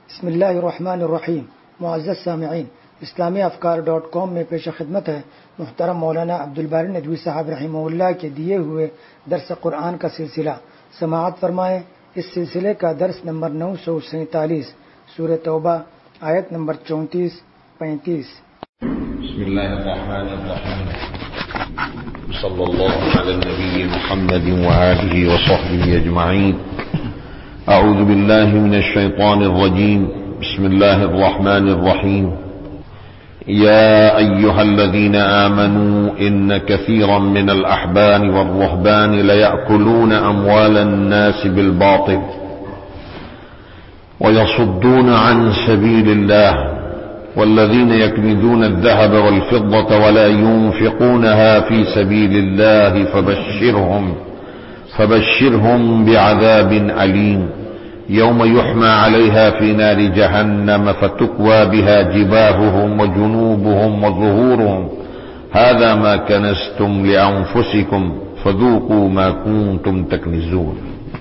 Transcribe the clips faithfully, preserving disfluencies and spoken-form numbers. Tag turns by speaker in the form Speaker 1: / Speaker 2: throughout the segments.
Speaker 1: بسم اللہ الرحمن الرحیم. معزز سامعین، اسلامی افکار ڈاٹ کام میں پیش خدمت ہے محترم مولانا عبدالباری ندوی صاحب رحمہ اللہ کے دیے ہوئے درس قرآن کا سلسلہ. سماعت فرمائیں. اس سلسلے کا درس نمبر نو سو سینتالیس، سورہ توبہ، آیت نمبر چونتیس پینتیس.
Speaker 2: بسم اللہ الرحمن الرحیم. صلی اللہ علی النبی محمد وآلہ وصحبہ اجمعین. اعوذ باللہ من الشیطان الرجیم. بسم اللہ الرحمن الرحیم. يا أيها الذين آمنوا إن كثيرا من الأحبار والرهبان ليأكلون أموال الناس بالباطل ويصدون عن سبيل الله والذين يكنزون الذهب والفضة ولا ينفقونها في سبيل الله فبشرهم فبشرهم بعذاب أليم يوم يحمى عليها في نار جهنم فتكوى بها جباههم وجنوبهم وظهورهم هذا ما كنزتم لأنفسكم فذوقوا ما كنتم تكنزون.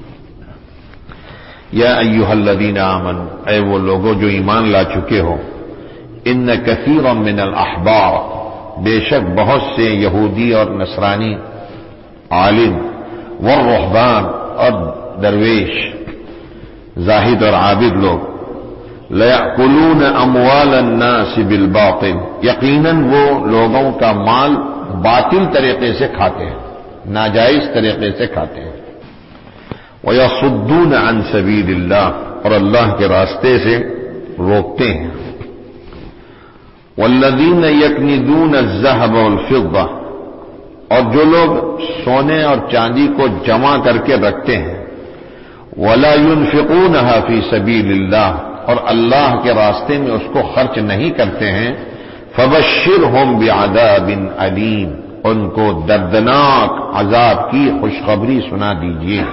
Speaker 2: یا ایھا الذین آمنوا، اے وہ لوگوں جو ایمان لا چکے ہو، ان کثیرا من الاحبار، بے شک بہت سے یہودی اور نصرانی عالم، والرہبان اور درویش، زاہد اور عابد لوگ، لَيَأْكُلُونَ أَمْوَالَ النَّاسِ بِالْبَاطِلِ، یقیناً وہ لوگوں کا مال باطل طریقے سے کھاتے ہیں، ناجائز طریقے سے کھاتے ہیں. وَيَصُدُّونَ عَن سَبِيلِ اللَّهِ، اور اللہ کے راستے سے روکتے ہیں. وَالَّذِينَ يَكْنِزُونَ الذَّهَبَ وَالْفِضَّةَ، اور جو لوگ سونے اور چاندی کو جمع کر کے رکھتے ہیں. وَلَا يُنْفِقُونَهَا فِي سَبِيلِ اللَّهِ، اور اللہ کے راستے میں اس کو خرچ نہیں کرتے ہیں. فَبَشِّرْهُمْ بِعَذَابٍ أَلِيمٍ، ان کو دردناک عذاب کی خوشخبری سنا دیجیے.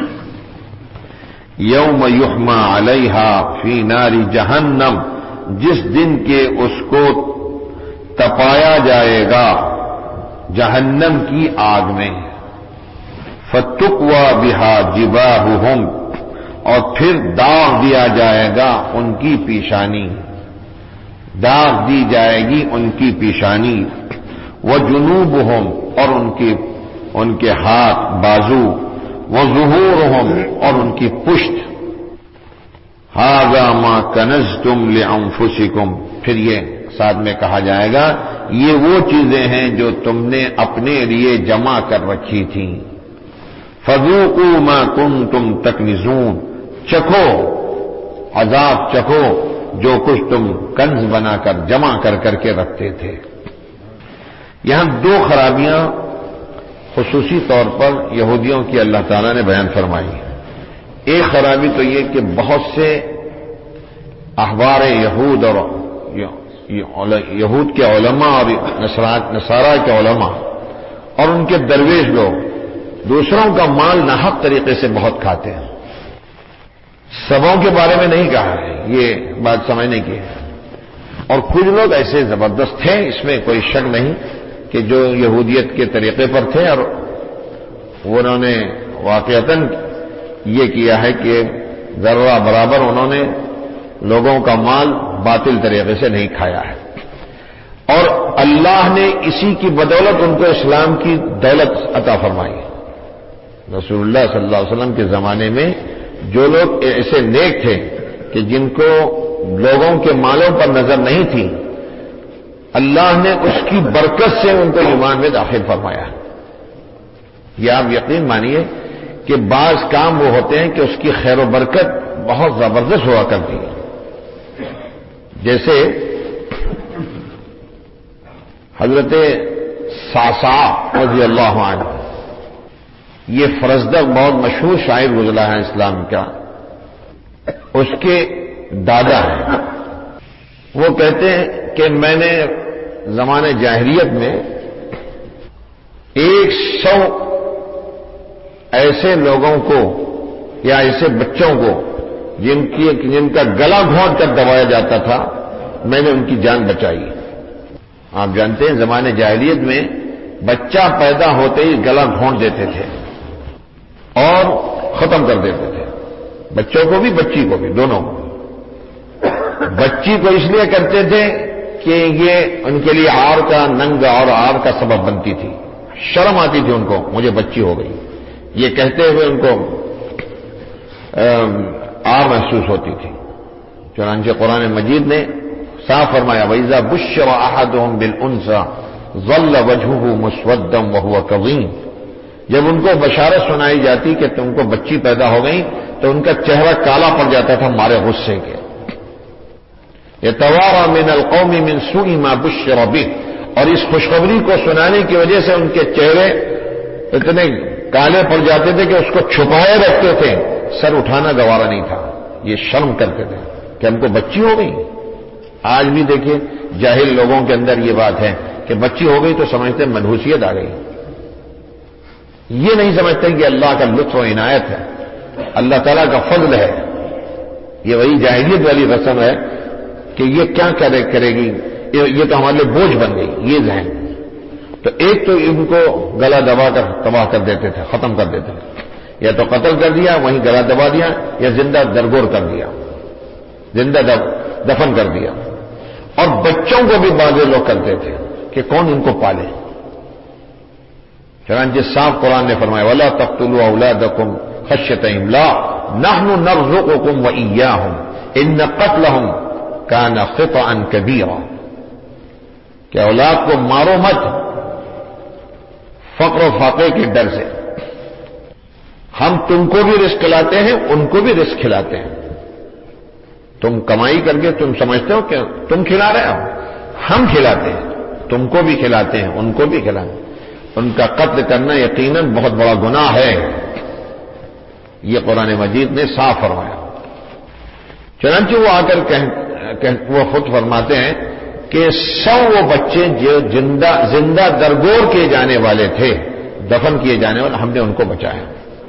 Speaker 2: یوم یحمى علیہا فی نار جہنم، جس دن کے اس کو تپایا جائے گا جہنم کی آگ میں. فَتُكْوَى بِهَا جِبَاهُهُمْ، اور پھر داغ دیا جائے گا ان کی پیشانی، داغ دی جائے گی ان کی پیشانی. وَجُنُوبُهُمْ، اور ان کے ان کے ہاتھ بازو. وَظُهُورُهُمْ، اور ان کی پشت. هَذَا مَا كَنَزْتُمْ لِأَنفُسِكُمْ، پھر یہ ساتھ میں کہا جائے گا یہ وہ چیزیں ہیں جو تم نے اپنے لیے جمع کر رکھی تھیں. فَذُوقُوا مَا كُنتُمْ تَكْنِزُونَ، چکھو عذاب، چکھو جو کچھ تم کنز بنا کر جمع کر کر کے رکھتے تھے. یہاں دو خرابیاں خصوصی طور پر یہودیوں کی اللہ تعالیٰ نے بیان فرمائی. ایک خرابی تو یہ کہ بہت سے احبار یہود اور یہود کے علماء اور نصارہ کے علماء اور ان کے درویش لوگ دوسروں کا مال ناحق طریقے سے بہت کھاتے ہیں. سبوں کے بارے میں نہیں کہا ہے، یہ بات سمجھنے کی ہے. اور کچھ لوگ ایسے زبردست تھے، اس میں کوئی شک نہیں، کہ جو یہودیت کے طریقے پر تھے اور انہوں نے واقعتاً یہ کیا ہے کہ ذرہ برابر انہوں نے لوگوں کا مال باطل طریقے سے نہیں کھایا ہے. اور اللہ نے اسی کی بدولت ان کو اسلام کی دولت عطا فرمائی. رسول اللہ صلی اللہ علیہ وسلم کے زمانے میں جو لوگ ایسے نیک تھے کہ جن کو لوگوں کے مالوں پر نظر نہیں تھی، اللہ نے اس کی برکت سے ان کو ایمان میں داخل فرمایا. یہ آپ یقین مانیے کہ بعض کام وہ ہوتے ہیں کہ اس کی خیر و برکت بہت زبردست ہوا کرتی ہے. جیسے حضرت صعصع رضی اللہ عنہ، یہ فرزدق بہت مشہور شاعر گزرا ہے اسلام کا، اس کے دادا ہیں. وہ کہتے ہیں کہ میں نے زمانے جاہلیت میں ایک سو ایسے لوگوں کو یا ایسے بچوں کو جن کی جن کا گلا گھونٹ کر دبایا جاتا تھا، میں نے ان کی جان بچائی. آپ جانتے ہیں زمانے جاہلیت میں بچہ پیدا ہوتے ہی گلا گھونٹ دیتے تھے اور ختم کر دیتے تھے، بچوں کو بھی بچی کو بھی، دونوں کو. بچی کو اس لیے کرتے تھے کہ یہ ان کے لیے عار کا ننگ اور عار کا سبب بنتی تھی. شرم آتی تھی ان کو, مجھے بچی ہو گئی, یہ کہتے ہوئے ان کو عار محسوس ہوتی تھی. چنانچہ قرآن مجید نے صاف فرمایا وَإِذَا بُشِّرَ أَحَدُهُم بِالْأُنثىٰ ظَلَّ وَجْهُهُ مُسْوَدًّا وَهُوَ كَظِيمٌ. جب ان کو بشارت سنائی جاتی کہ تم کو بچی پیدا ہو گئی تو ان کا چہرہ کالا پڑ جاتا تھا مارے غصے کے. يَتَوَارَىٰ مِنَ الْقَوْمِ مِنْ سُوءِ مَا بُشِّرَ بِهِ, اور اس خوشخبری کو سنانے کی وجہ سے ان کے چہرے اتنے کالے پڑ جاتے تھے کہ اس کو چھپائے رکھتے تھے, سر اٹھانا گوارا نہیں تھا, یہ شرم کرتے تھے کہ ہم کو بچی ہو گئی. آج بھی دیکھیے جاہل لوگوں کے اندر یہ بات ہے کہ بچی ہو گئی تو سمجھتے ہیں منحوسیت آ گئی. یہ نہیں سمجھتے کہ اللہ کا لطف و عنایت ہے, اللہ تعالیٰ کا فضل ہے. یہ وہی جاہلیت والی رسم ہے کہ یہ کیا کرے کرے گی, یہ تو ہمارے لیے بوجھ بن گئی, یہ ذہن. تو ایک تو ان کو گلا دبا کر تباہ کر دیتے تھے, ختم کر دیتے تھے, یا تو قتل کر دیا, وہیں گلا دبا دیا, یا زندہ درگور کر دیا, زندہ دفن کر دیا. اور بچوں کو بھی بعض لوگ کرتے تھے کہ کون ان کو پالے. چنانچہ صاف قرآن نے فرمایا وَلَا تَقْتُلُوا أَوْلَادَكُمْ خَشْيَةَ إِمْلَاقٍ نَحْنُ نَرْزُقُكُمْ وَإِيَّاهُمْ إِنَّ قَتْلَهُمْ كَانَ خِطْئًا كَبِيرًا. کہ اولاد کو مارو مت فقر و فاقے کے ڈر سے, ہم تم کو بھی رزق کھلاتے ہیں, ان کو بھی رزق کھلاتے ہیں. تم کمائی کر کے تم سمجھتے ہو کہ تم کھلا رہے ہو, ہم کھلاتے ہیں, تم کو بھی کھلاتے ہیں, ان کو بھی کھلاتے ہیں. ان کا قتل کرنا یقیناً بہت بڑا گناہ ہے, یہ قرآن مجید نے صاف فرمایا. چنانچہ وہ آ کر وہ خود فرماتے ہیں کہ سو وہ بچے جو زندہ زندہ درگور کیے جانے والے تھے, دفن کیے جانے والے, ہم نے ان کو بچایا.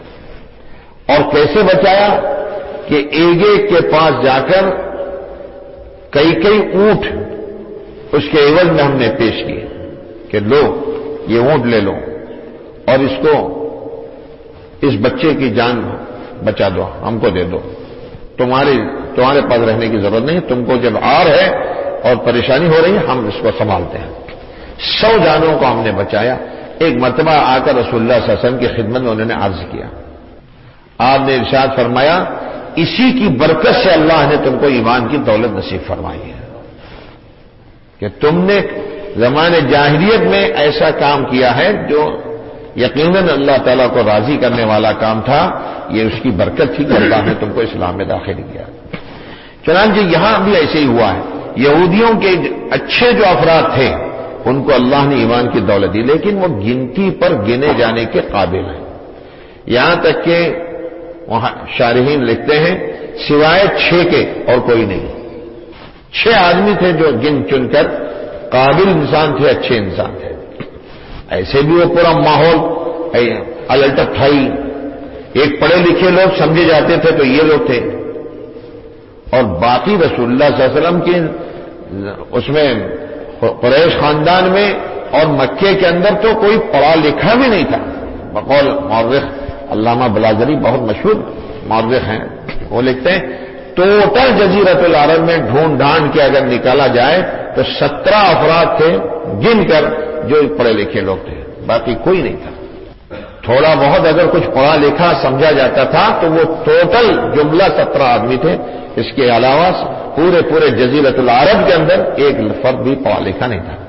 Speaker 2: اور کیسے بچایا کہ ایک ایک کے پاس جا کر کئی کئی اونٹ اس کے عوض میں ہم نے پیش کیے کہ لو یہ اونٹ لے لو اور اس کو اس بچے کی جان بچا دو, ہم کو دے دو, تمہارے تمہارے پاس رہنے کی ضرورت نہیں, تم کو جب آر ہے اور پریشانی ہو رہی ہے ہم اس کو سنبھالتے ہیں. سو جانوں کو ہم نے بچایا. ایک مرتبہ آ کر رسول اللہ صلی اللہ علیہ وسلم کی خدمت میں انہوں نے عرض کیا, آپ نے ارشاد فرمایا اسی کی برکت سے اللہ نے تم کو ایمان کی دولت نصیب فرمائی ہے کہ تم نے زمانے جاہلیت میں ایسا کام کیا ہے جو یقیناً اللہ تعالیٰ کو راضی کرنے والا کام تھا. یہ اس کی برکت تھی کہ اللہ نے تم کو اسلام میں داخل کیا. چنانچہ یہاں بھی ایسے ہی ہوا ہے. یہودیوں کے اچھے جو افراد تھے ان کو اللہ نے ایمان کی دولت دی, لیکن وہ گنتی پر گنے جانے کے قابل ہیں. یہاں تک کہ وہاں شارحین لکھتے ہیں سوائے چھ کے اور کوئی نہیں. چھ آدمی تھے جو گن چن کر قابل انسان تھے, اچھے انسان تھے. ایسے بھی وہ پورا ماحول الٹا تھائی. ایک پڑھے لکھے لوگ سمجھے جاتے تھے تو یہ لوگ تھے, اور باقی رسول اللہ صلی اللہ علیہ وسلم کی اس میں قریش خاندان میں اور مکے کے اندر تو کوئی پڑھا لکھا بھی نہیں تھا. بقول مورخ علامہ بلازری بہت مشہور مورخ ہیں, وہ لکھتے ہیں ٹوٹل جزیرت العرب میں ڈھونڈ ڈھانڈ کے اگر نکالا جائے تو سترہ افراد تھے گن کر جو پڑھے لکھے لوگ تھے, باقی کوئی نہیں تھا. تھوڑا بہت اگر کچھ پڑھا لکھا سمجھا جاتا تھا تو وہ ٹوٹل جملہ سترہ آدمی تھے. اس کے علاوہ پورے پورے جزیرت العرب کے اندر ایک فرد بھی پڑھا لکھا نہیں تھا.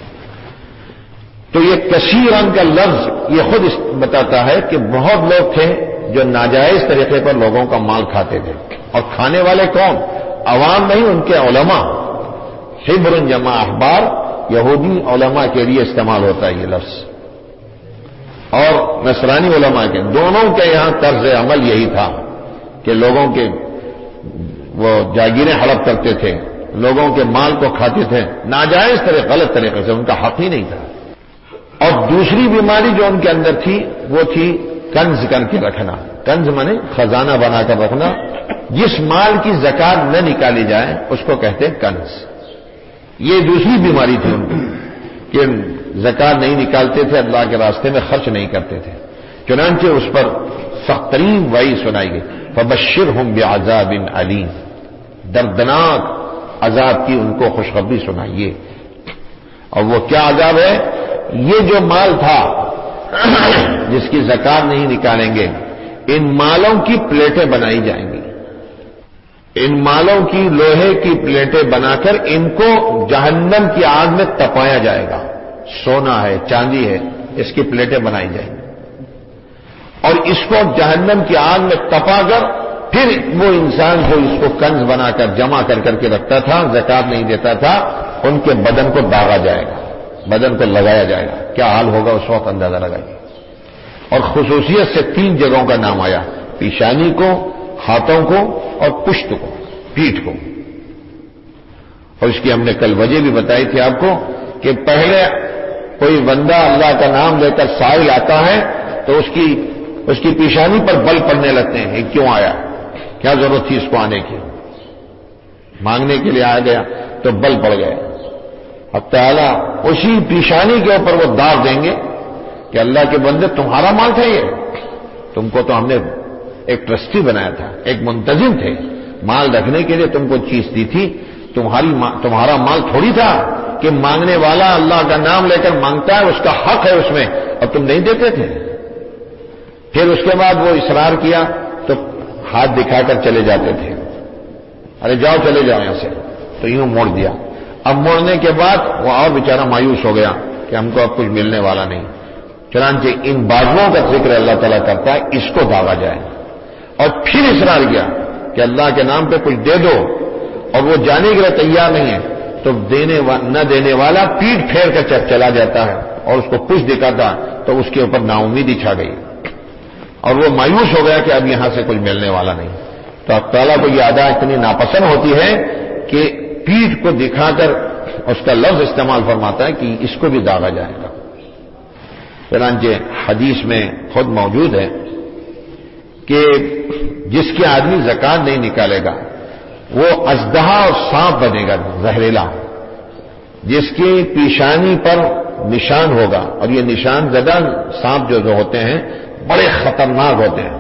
Speaker 2: تو یہ کثیرن کا لفظ یہ خود بتاتا ہے کہ بہت لوگ تھے جو ناجائز طریقے پر لوگوں کا مال کھاتے تھے. اور کھانے والے کون؟ عوام نہیں, ان کے علماء. حبر جمع احبار, یہودی علماء کے لیے استعمال ہوتا ہے یہ لفظ, اور نصرانی علماء کے, دونوں کے یہاں طرز عمل یہی تھا کہ لوگوں کے وہ جاگیریں ہڑپ کرتے تھے, لوگوں کے مال کو کھاتے تھے ناجائز طریقے, غلط طریقے سے, ان کا حق ہی نہیں تھا. اور دوسری بیماری جو ان کے اندر تھی وہ تھی کنز کر کے رکھنا. کنز مانے خزانہ بنا کر رکھنا. جس مال کی زکات نہ نکالی جائے اس کو کہتے ہیں کنز. یہ دوسری بیماری تھی ان کی کہ زکات نہیں نکالتے تھے, اللہ کے راستے میں خرچ نہیں کرتے تھے. چنانچہ اس پر سخت ترین وعید سنائی گئی, فبشرہم بعذاب علیم, دردناک عذاب کی ان کو خوشخبری سنائیے۔ اور وہ کیا عذاب ہے؟ یہ جو مال تھا جس کی زکات نہیں نکالیں گے، ان مالوں کی پلیٹیں بنائی جائیں گی، ان مالوں کی لوہے کی پلیٹیں بنا کر ان کو جہنم کی آگ میں تپایا جائے گا۔ سونا ہے، چاندی ہے، اس کی پلیٹیں بنائی جائیں گی اور اس کو جہنم کی آگ میں تپا کر پھر وہ انسان جو اس کو کنز بنا کر جمع کر کر کے رکھتا تھا، زکات نہیں دیتا تھا، ان کے بدن کو داغا جائے گا، بدن کو لگایا جائے گا۔ کیا حال ہوگا اس وقت اندازہ لگائیے۔ اور خصوصیت سے تین جگہوں کا نام آیا، پیشانی کو، ہاتھوں کو اور پشت کو، پیٹھ کو۔ اور اس کی ہم نے کل وجہ بھی بتائی تھی آپ کو کہ پہلے کوئی بندہ اللہ کا نام لے کر سائل آتا ہے تو اس کی اس کی پیشانی پر بل پڑنے لگتے ہیں، کیوں آیا، کیا ضرورت تھی اس کو آنے کی، مانگنے کے لیے آ گیا تو بل پڑ گئے۔ اب تعالیٰ اسی پیشانی کے اوپر وہ داغ دیں گے کہ اللہ کے بندے تمہارا مال تھا، یہ تم کو تو ہم نے ایک ٹرسٹی بنایا تھا، ایک منتظم تھے، مال رکھنے کے لیے تم کو چیز دی تھی، تمہاری تمہارا مال تھوڑی تھا کہ مانگنے والا اللہ کا نام لے کر مانگتا ہے، اس کا حق ہے اس میں، اور تم نہیں دیتے تھے۔ پھر اس کے بعد وہ اصرار کیا تو ہاتھ دکھا کر چلے جاتے تھے، ارے جاؤ چلے جاؤ یہاں سے، تو یوں موڑ دیا۔ اب موڑنے کے بعد وہ اور بیچارہ مایوس ہو گیا کہ ہم کو اب کچھ ملنے والا نہیں، چنانچہ ان بازوؤں کا ذکر اللہ تعالیٰ کرتا ہے، اس کو داغا جائے، اور پھر اصرار کیا کہ اللہ کے نام پہ کچھ دے دو، اور وہ جانے کے لیے تیار نہیں ہے، تو دینے نہ دینے والا پیٹ پھیر کر چلا جاتا ہے اور اس کو کچھ دکھاتا تو اس کے اوپر نا امیدی چھا گئی اور وہ مایوس ہو گیا کہ اب یہاں سے کچھ ملنے والا نہیں۔ تو اب تعالیٰ کو یہ ادا اتنی ناپسند ہوتی ہے کہ پیٹ کو دکھا کر اس کا لفظ استعمال فرماتا ہے کہ اس کو بھی داغا جائے گا۔ چنانچہ حدیث میں خود موجود ہے کہ جس کے آدمی زکات نہیں نکالے گا وہ اژدہا اور سانپ بنے گا، زہریلا، جس کی پیشانی پر نشان ہوگا، اور یہ نشان زدہ سانپ جو جو ہوتے ہیں بڑے خطرناک ہوتے ہیں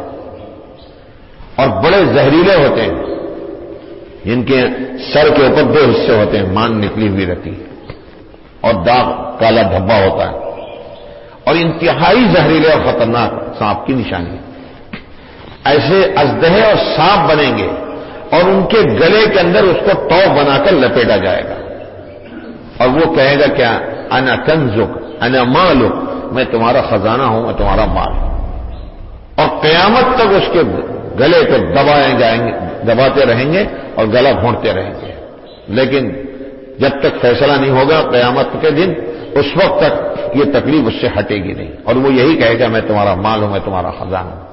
Speaker 2: اور بڑے زہریلے ہوتے ہیں، جن کے سر کے اوپر دو حصے ہوتے ہیں، مان نکلی ہوئی رہتی ہے اور داغ کالا دھبا ہوتا ہے، اور انتہائی زہریلے اور خطرناک سانپ کی نشانی۔ ایسے اژدہے اور سانپ بنیں گے اور ان کے گلے کے اندر اس کو تو بنا کر لپیٹا جائے گا، اور وہ کہے گا کیا، انا کنزک انا مالک، میں تمہارا خزانہ ہوں، میں تمہارا مال ہوں، اور قیامت تک اس کے گلے کو دبائے جائیں گے، دباتے رہیں گے اور گلا گھونٹتے رہیں گے، لیکن جب تک فیصلہ نہیں ہوگا قیامت کے دن، اس وقت تک یہ تکلیف اس سے ہٹے گی نہیں، اور وہ یہی کہے گا میں تمہارا مال ہوں، میں تمہارا خزانہ ہوں۔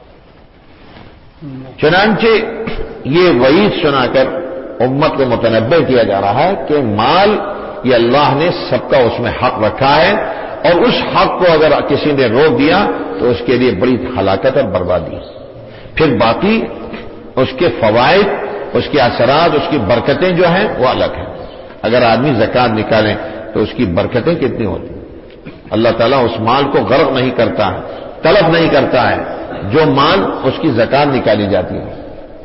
Speaker 2: چنانچہ یہ وعید سنا کر امت کو متنبہ کیا جا رہا ہے کہ مال یہ اللہ نے سب کا اس میں حق رکھا ہے، اور اس حق کو اگر کسی نے روک دیا تو اس کے لیے بڑی ہلاکت اور بربادی۔ پھر باقی اس کے فوائد، اس کے اثرات، اس کی برکتیں جو ہیں وہ الگ ہیں۔ اگر آدمی زکات نکالیں تو اس کی برکتیں کتنی ہوتی ہیں۔ اللہ تعالیٰ اس مال کو غرق نہیں کرتا ہے، طلب نہیں کرتا ہے، جو مال اس کی زکات نکالی جاتی ہے۔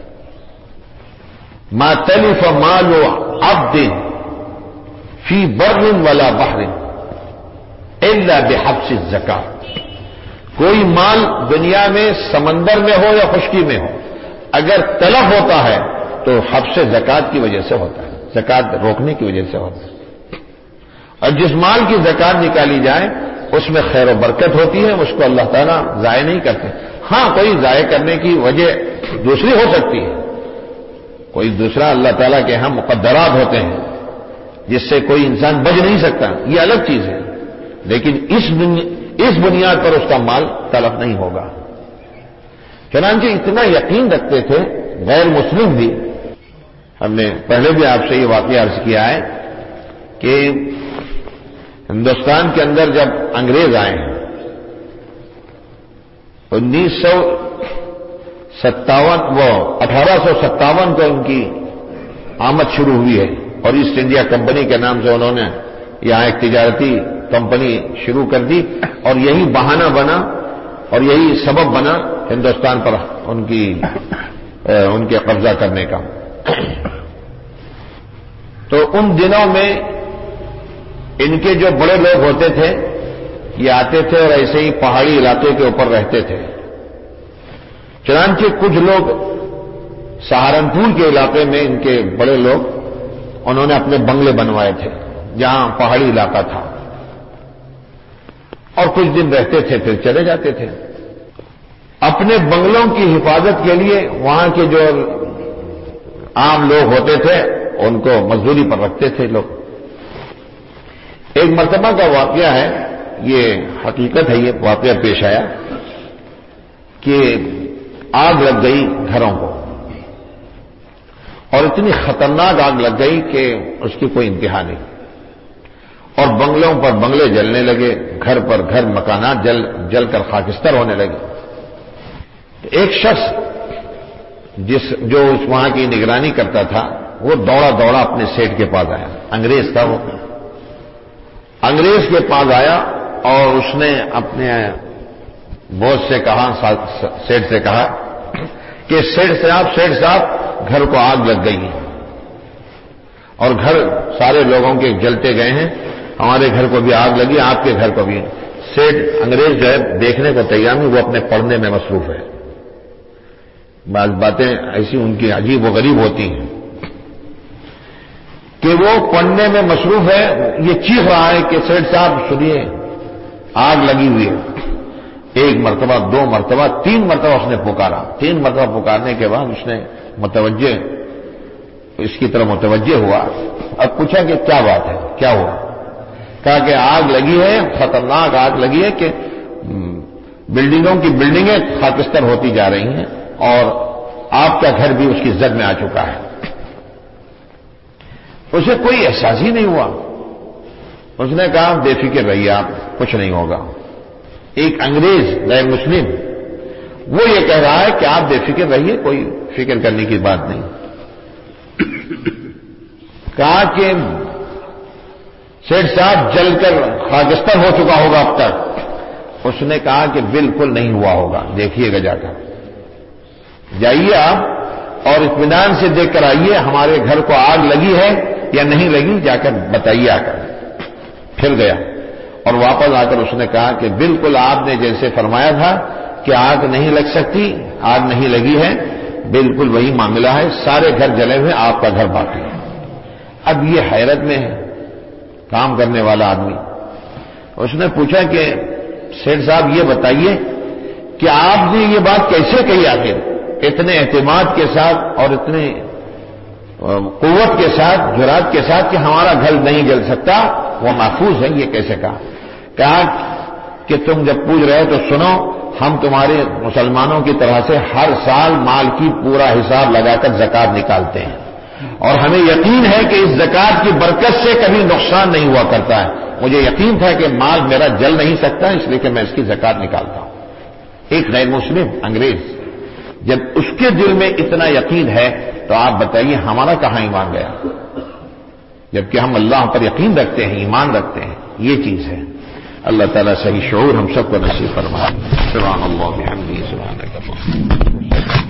Speaker 2: ما تلف مال عبد فی بر ولا بحر الا بحبس الزکات، کوئی مال دنیا میں سمندر میں ہو یا خشکی میں ہو، اگر تلف ہوتا ہے تو حبس زکات کی وجہ سے ہوتا ہے، زکات روکنے کی وجہ سے ہوتا ہے۔ اور جس مال کی زکات نکالی جائے اس میں خیر و برکت ہوتی ہے، اس کو اللہ تعالیٰ ضائع نہیں کرتے۔ ہاں کوئی ضائع کرنے کی وجہ دوسری ہو سکتی ہے، کوئی دوسرا اللہ تعالیٰ کے ہاں مقدرات ہوتے ہیں جس سے کوئی انسان بچ نہیں سکتا، یہ الگ چیز ہے، لیکن اس اس بنیاد پر اس کا مال تلف نہیں ہوگا۔ چنانچہ اتنا یقین رکھتے تھے غیر مسلم بھی، ہم نے پہلے بھی آپ سے یہ واقعہ عرض کیا ہے کہ ہندوستان کے اندر جب انگریز آئے ہیں انیس سو ستاون وہ اٹھارہ سو ستاون کو ان کی آمد شروع ہوئی ہے، اور ایسٹ انڈیا کمپنی کے نام سے انہوں نے یہاں ایک تجارتی کمپنی شروع کر دی، اور یہی بہانہ بنا اور یہی سبب بنا ہندوستان پر ان کی ان کے قبضہ کرنے کا۔ تو ان دنوں میں ان کے جو بڑے لوگ ہوتے تھے یہ آتے تھے اور ایسے ہی پہاڑی علاقے کے اوپر رہتے تھے. چنانچہ کچھ لوگ سہارنپور کے علاقے میں ان کے بڑے لوگ انہوں نے اپنے بنگلے بنوائے تھے جہاں پہاڑی علاقہ تھا اور کچھ دن رہتے تھے پھر چلے جاتے تھے. اپنے بنگلوں کی حفاظت کے لیے وہاں کے جو عام لوگ ہوتے تھے ان کو مزدوری پر رکھتے تھے لوگ. ایک مرتبہ کا واقعہ ہے، یہ حقیقت ہے، یہ واقعہ پیش آیا کہ آگ لگ گئی گھروں کو اور اتنی خطرناک آگ لگ گئی کہ اس کی کوئی انتہا نہیں اور بنگلوں پر بنگلے جلنے لگے، گھر پر گھر مکانات جل جل کر خاکستر ہونے لگے. ایک شخص جس جو اس وہاں کی نگرانی کرتا تھا وہ دوڑا دوڑا اپنے سیٹ کے پاس آیا. انگریز تھا وہ. انگریز کے پاس آیا اور اس نے اپنے بوس سے کہا، سیٹ سے کہا کہ سیٹ صاحب سیٹ صاحب گھر کو آگ لگ گئی ہے اور گھر سارے لوگوں کے جلتے گئے ہیں، ہمارے گھر کو بھی آگ لگی، آپ کے گھر کو بھی. سیٹ انگریز جو ہے دیکھنے کو تیار نہیں، وہ اپنے پڑھنے میں مصروف ہے. بعض باتیں ایسی ان کی عجیب و غریب ہوتی ہیں کہ وہ پڑھنے میں مصروف ہے. یہ چیخ رہا ہے کہ سیٹ صاحب سنیے آگ لگی ہوئی ہے. ایک مرتبہ، دو مرتبہ، تین مرتبہ اس نے پکارا. تین مرتبہ پکارنے کے بعد اس نے متوجہ اس کی طرف متوجہ ہوا. اب پوچھا کہ کیا بات ہے، کیا ہوا؟ کہا کہ آگ لگی ہے، خطرناک آگ لگی ہے کہ بلڈنگوں کی بلڈنگیں خاکستر ہوتی جا رہی ہیں اور آپ کا گھر بھی اس کی زد میں آ چکا ہے. اسے کوئی احساس ہی نہیں ہوا. اس نے کہا بے فکر رہیے آپ، کچھ نہیں ہوگا. ایک انگریز غیر مسلم وہ یہ کہہ رہا ہے کہ آپ بے فکر رہیے، کوئی فکر کرنے کی بات نہیں. کہا کہ سیٹ صاحب جل کر خاکستر ہو چکا ہوگا اب تک. اس نے کہا کہ بالکل نہیں ہوا ہوگا، دیکھیے گا جا کر. جائیے آپ اور اطمینان سے دیکھ کر آئیے ہمارے گھر کو آگ لگی ہے یا نہیں لگی، جا کر بتائیے آ کر. پھر گیا اور واپس آ کر اس نے کہا کہ بالکل آپ نے جیسے فرمایا تھا کہ آگ نہیں لگ سکتی، آگ نہیں لگی ہے، بالکل وہی معاملہ ہے، سارے گھر جلے ہوئے، آپ کا گھر باقی ہے. اب یہ حیرت میں ہے کام کرنے والا آدمی. اس نے پوچھا کہ سیٹ صاحب یہ بتائیے کہ آپ نے یہ بات کیسے کہی آخر اتنے اعتماد کے ساتھ اور اتنے قوت کے ساتھ، جرات کے ساتھ کہ ہمارا گھر نہیں جل سکتا، وہ محفوظ ہے، یہ کیسے کہا؟ کہا کہ تم جب پوچھ رہے تو سنو، ہم تمہارے مسلمانوں کی طرح سے ہر سال مال کی پورا حساب لگا کر زکات نکالتے ہیں اور ہمیں یقین ہے کہ اس زکات کی برکت سے کبھی نقصان نہیں ہوا کرتا ہے. مجھے یقین تھا کہ مال میرا جل نہیں سکتا، اس لیے کہ میں اس کی زکات نکالتا ہوں. ایک غیر مسلم انگریز جب اس کے دل میں اتنا یقین ہے تو آپ بتائیے ہمارا کہاں ایمان گیا؟ جبکہ ہم اللہ پر یقین رکھتے ہیں، ایمان رکھتے ہیں. یہ چیز ہے. اللہ تعالیٰ صحیح شعور ہم سب کو نصیب فرمائے. سبحان اللہ بحمدہ سبحانک اللہم.